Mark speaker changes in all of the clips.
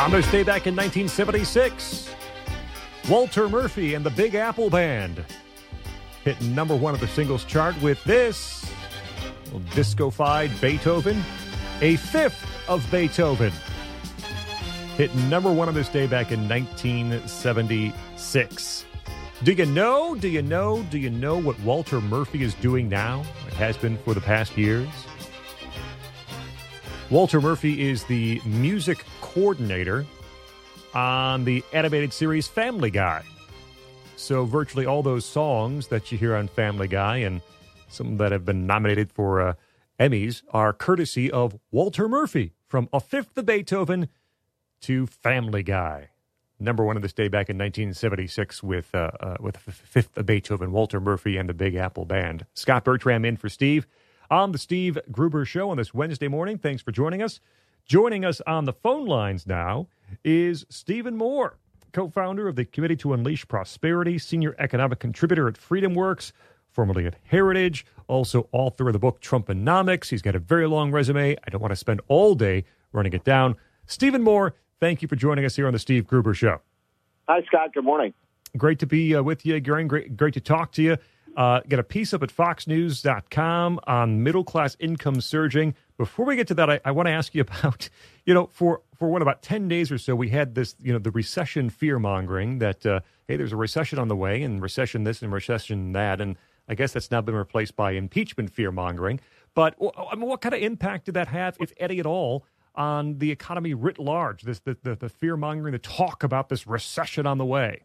Speaker 1: On this day back in 1976, Walter Murphy and the Big Apple Band hit number one of the singles chart with this disco-fied Beethoven, a fifth of Beethoven. Hit number one on this day back in 1976. Do you know what Walter Murphy is doing now? It has been for the past years. Walter Murphy is the music coordinator on the animated series Family Guy. So virtually all those songs that you hear on Family Guy and some that have been nominated for Emmys are courtesy of Walter Murphy, from A Fifth of Beethoven to Family Guy. Number one of this day back in 1976 with A Fifth of Beethoven, Walter Murphy and the Big Apple Band. Scott Bertram in for Steve on the Steve Gruber Show on this Wednesday morning. Thanks for joining us. Joining us on the phone lines now is Stephen Moore, co-founder of the Committee to Unleash Prosperity, senior economic contributor at FreedomWorks, formerly at Heritage, also author of the book Trumponomics. He's got a very long resume. I don't want to spend all day running it down. Stephen Moore, thank you for joining us here on the Steve Gruber Show.
Speaker 2: Hi, Scott. Good morning. Great
Speaker 1: to be with you again. Great to talk to you. Got a piece up at foxnews.com on middle-class income surging. Before we get to that, I want to ask you about, for about 10 days or so, we had this, the recession fear-mongering that, hey, there's a recession on the way, and recession this and recession that, and I guess that's now been replaced by impeachment fear-mongering. But what kind of impact did that have, if any at all, on the economy writ large, the fear-mongering, the talk about this recession on the way?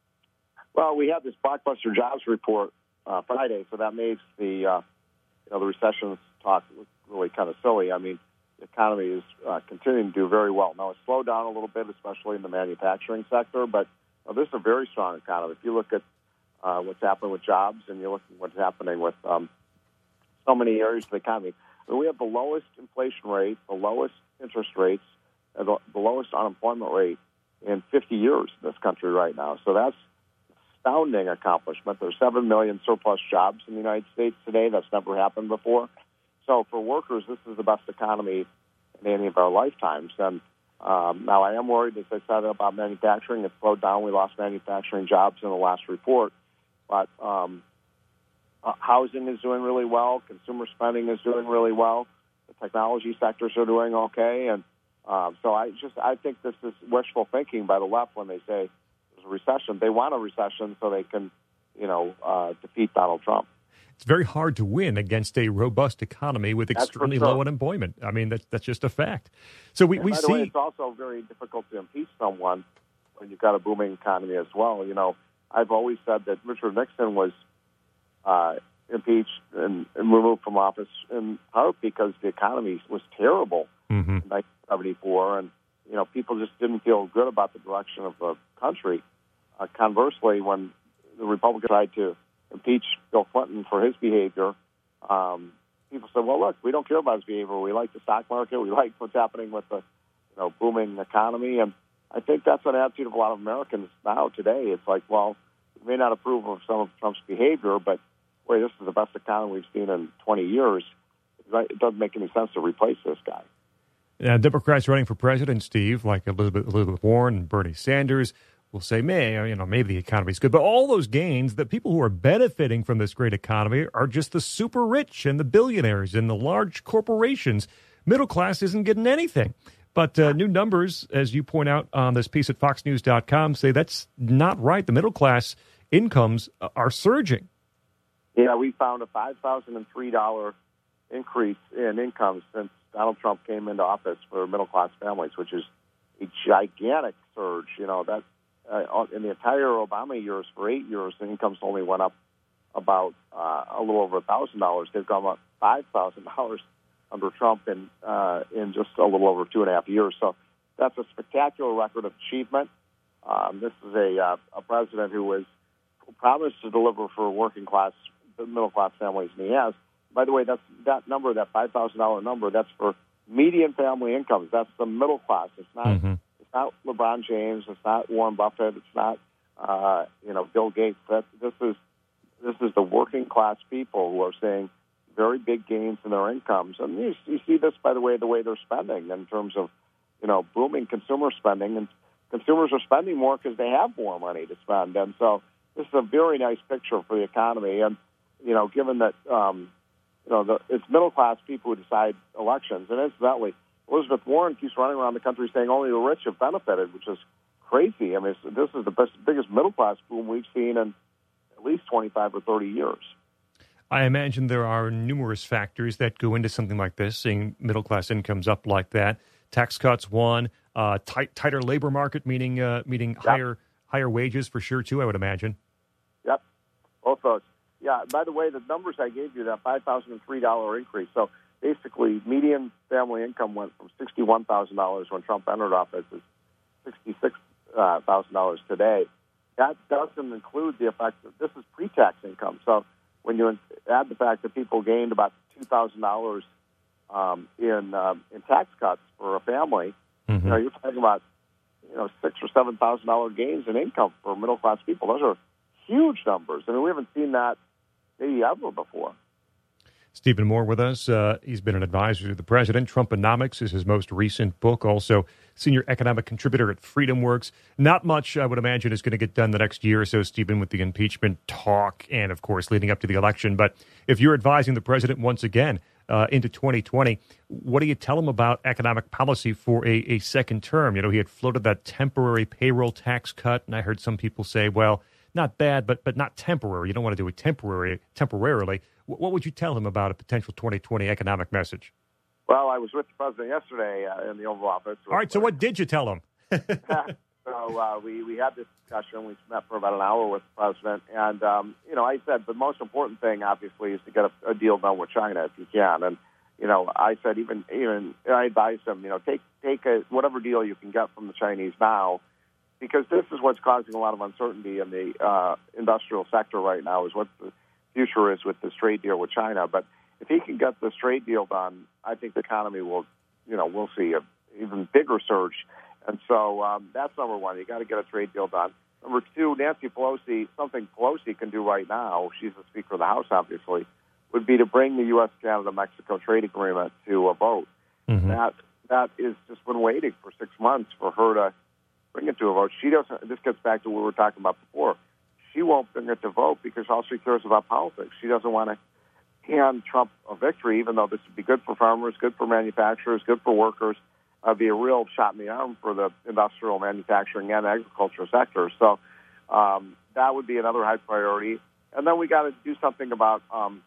Speaker 2: Well, we had this blockbuster jobs report Friday, so that made the recession talk look really kind of silly. I mean, the economy is continuing to do very well. Now, it's slowed down a little bit, especially in the manufacturing sector, but this is a very strong economy. If you look at what's happening with jobs and you look at what's happening with so many areas of the economy, we have the lowest inflation rate, the lowest interest rates, and the lowest unemployment rate in 50 years in this country right now. So that's astounding accomplishment. There's 7 million surplus jobs in the United States today. That's never happened before. So for workers, this is the best economy in any of our lifetimes. And now I am worried, as I said, about manufacturing. It slowed down. We lost manufacturing jobs in the last report. But housing is doing really well. Consumer spending is doing really well. The technology sectors are doing okay. And so I think this is wishful thinking by the left when they say there's a recession. They want a recession so they can, defeat Donald Trump.
Speaker 1: It's very hard to win against a robust economy with extremely low unemployment. I mean, that's just a fact. So we see.
Speaker 2: Way, it's also very difficult to impeach someone when you've got a booming economy as well. I've always said that Richard Nixon was impeached and removed from office in part because the economy was terrible in 1974, and people just didn't feel good about the direction of the country. Conversely, when the Republicans tried to impeach Bill Clinton for his behavior, people said, well, look, we don't care about his behavior. We like the stock market. We like what's happening with the booming economy. And I think that's an attitude of a lot of Americans now today. It's like, well, we may not approve of some of Trump's behavior, but, boy, this is the best economy we've seen in 20 years. It doesn't make any sense to replace this guy.
Speaker 1: Democrats running for president, Steve, like Elizabeth Warren and Bernie Sanders, will say, maybe the economy's good. But all those gains, the people who are benefiting from this great economy are just the super rich and the billionaires and the large corporations. Middle class isn't getting anything. But new numbers, as you point out on this piece at foxnews.com, say that's not right. The middle class incomes are surging.
Speaker 2: Yeah, we found a $5,003 increase in income since Donald Trump came into office for middle-class families, which is a gigantic surge. That in the entire Obama years, for 8 years, the incomes only went up about a little over $1,000. They've gone up $5,000 under Trump in just a little over 2.5 years. So that's a spectacular record of achievement. This is a president who promised to deliver for working-class, middle-class families, and he has. By the way, that number, that $5,000 number, that's for median family incomes. That's the middle class. It's not. It's not LeBron James. It's not Warren Buffett. It's not Bill Gates. This is the working class people who are seeing very big gains in their incomes, and you see this by the way they're spending in terms of booming consumer spending, and consumers are spending more because they have more money to spend. And so this is a very nice picture for the economy. And, given that, it's middle-class people who decide elections. And incidentally, Elizabeth Warren keeps running around the country saying only the rich have benefited, which is crazy. I mean, this is the biggest middle-class boom we've seen in at least 25 or 30 years.
Speaker 1: I imagine there are numerous factors that go into something like this, seeing middle-class incomes up like that. Tax cuts, one. Tighter labor market, meaning higher wages for sure, too, I would imagine.
Speaker 2: Yep, both those. Yeah, by the way, the numbers I gave you, that $5,003 increase. So basically, median family income went from $61,000 when Trump entered office to $66,000 today. That doesn't include the effect that this is pre-tax income. So when you add the fact that people gained about $2,000 in tax cuts for a family, you're talking about $6,000 or $7,000 gains in income for middle class people. Those are huge numbers. I mean, we haven't seen that maybe ever before.
Speaker 1: Stephen Moore with us. He's been an advisor to the president. Trumponomics is his most recent book. Also, senior economic contributor at FreedomWorks. Not much, I would imagine, is going to get done the next year or so, Stephen, with the impeachment talk and, of course, leading up to the election. But if you're advising the president once again into 2020, what do you tell him about economic policy for a second term? He had floated that temporary payroll tax cut, and I heard some people say, well, not bad, but not temporary. You don't want to do it temporarily. What would you tell him about a potential 2020 economic message?
Speaker 2: Well, I was with the president yesterday in the Oval Office.
Speaker 1: All right, so what did you tell him?
Speaker 2: So we had this discussion. We met for about an hour with the president. And, I said the most important thing, obviously, is to get a deal done with China if you can. And, I said even I advised him, take whatever deal you can get from the Chinese now, because this is what's causing a lot of uncertainty in the industrial sector right now, is what the future is with this trade deal with China. But if he can get this trade deal done, I think the economy will, we'll see an even bigger surge. And so that's number one. You got to get a trade deal done. Number two, Nancy Pelosi, something Pelosi can do right now, she's the Speaker of the House, obviously, would be to bring the U.S., Canada, Mexico trade agreement to a vote. Mm-hmm. That is just been waiting for 6 months for her to bring it to a vote. She doesn't. This gets back to what we were talking about before. She won't bring it to vote because all she cares about politics. She doesn't want to hand Trump a victory, even though this would be good for farmers, good for manufacturers, good for workers. Be a real shot in the arm for the industrial, manufacturing, and agriculture sectors. So that would be another high priority. And then we got to do something about,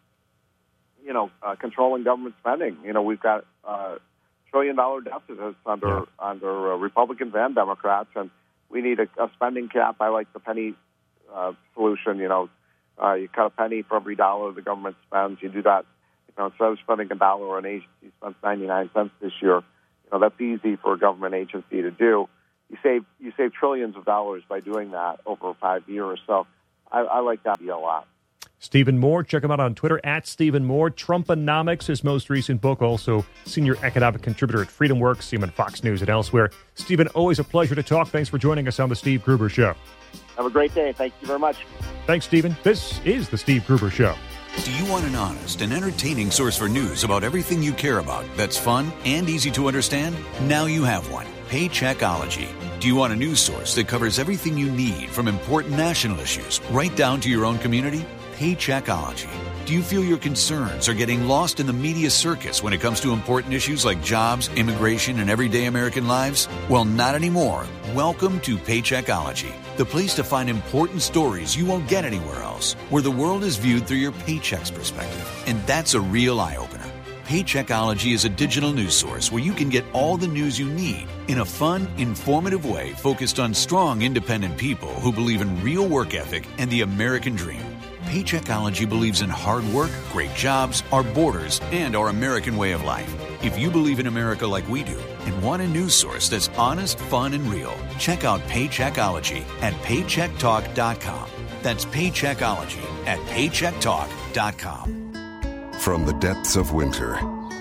Speaker 2: controlling government spending. We've got $1 trillion deficits under Republicans and Democrats, and we need a spending cap. I like the penny solution. You cut a penny for every dollar the government spends. You do that. Instead of spending $1 on an agency spends 99 cents this year. That's easy for a government agency to do. You save trillions of dollars by doing that over 5 years. So I like that idea a lot.
Speaker 1: Stephen Moore, check him out on Twitter, @Stephen Moore. Trumponomics, his most recent book, also senior economic contributor at FreedomWorks, see him at Fox News and elsewhere. Stephen, always a pleasure to talk. Thanks for joining us on The Steve Gruber Show.
Speaker 2: Have a great day. Thank you very much.
Speaker 1: Thanks, Stephen. This is The Steve Gruber Show.
Speaker 3: Do you want an honest and entertaining source for news about everything you care about that's fun and easy to understand? Now you have one. Paycheckology. Do you want a news source that covers everything you need from important national issues right down to your own community? Paycheckology. Do you feel your concerns are getting lost in the media circus when it comes to important issues like jobs, immigration, and everyday American lives? Well, not anymore. Welcome to Paycheckology, the place to find important stories you won't get anywhere else, where the world is viewed through your paycheck's perspective. And that's a real eye-opener. Paycheckology is a digital news source where you can get all the news you need in a fun, informative way focused on strong, independent people who believe in real work ethic and the American dream. Paycheckology believes in hard work, great jobs, our borders, and our American way of life. If you believe in America like we do and want a news source that's honest, fun, and real, check out Paycheckology at paychecktalk.com. That's Paycheckology at paychecktalk.com.
Speaker 4: From the depths of winter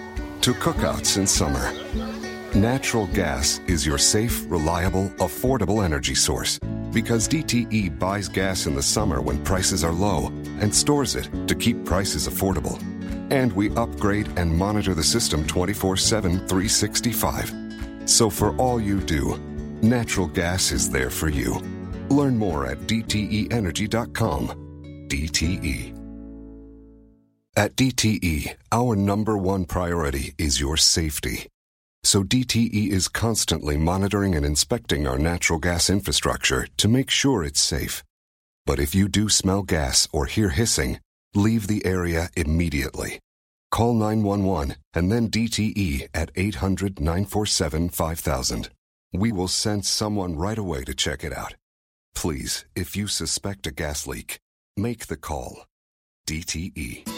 Speaker 4: to cookouts in summer, natural gas is your safe, reliable, affordable energy source. Because DTE buys gas in the summer when prices are low and stores it to keep prices affordable. And we upgrade and monitor the system 24/7, 365. So for all you do, natural gas is there for you. Learn more at DTEEnergy.com. DTE. At DTE, our number one priority is your safety. So DTE is constantly monitoring and inspecting our natural gas infrastructure to make sure it's safe. But if you do smell gas or hear hissing, leave the area immediately. Call 911 and then DTE at 800-947-5000. We will send someone right away to check it out. Please, if you suspect a gas leak, make the call. DTE.